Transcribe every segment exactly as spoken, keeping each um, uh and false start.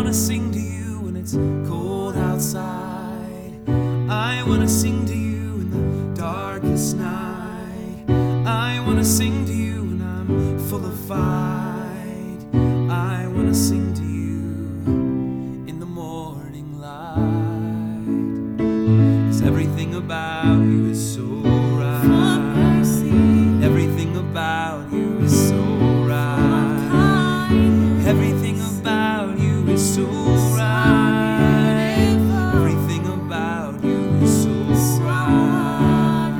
wanna sing to you when it's cold outside. I wanna sing to you in the darkest night. I wanna sing to you when I'm full of fight. I wanna sing to you in the morning light. 'Cause everything about you is so right. Everything about you is so right. Everything about you is so right. Everything about you is so right.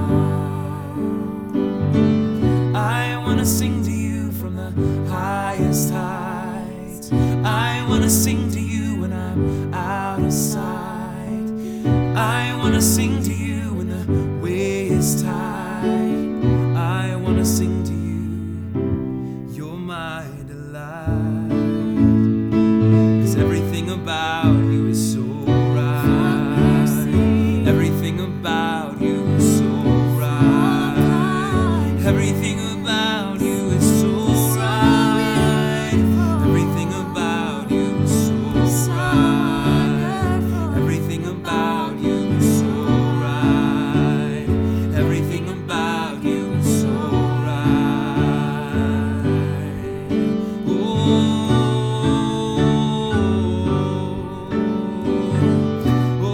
I wanna sing to you from the highest heights. I wanna sing to you when I'm out of sight. I wanna sing to you when the way is tight. I wanna sing to you, you're my delight. 'Cause everything about you is so right. Everything about you is so right. Everything about you is so right. Everything about you is so right. Everything about you is so right. Everything about you is so right. Oh, oh,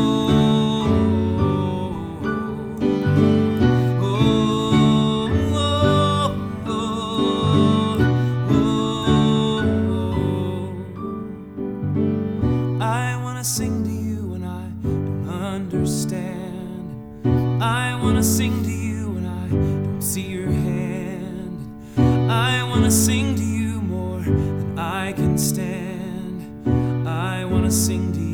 oh, oh. I wanna sing to you when I don't understand. I wanna sing to you when I don't see your hand. I wanna sing to you more than I can stand. I wanna sing to you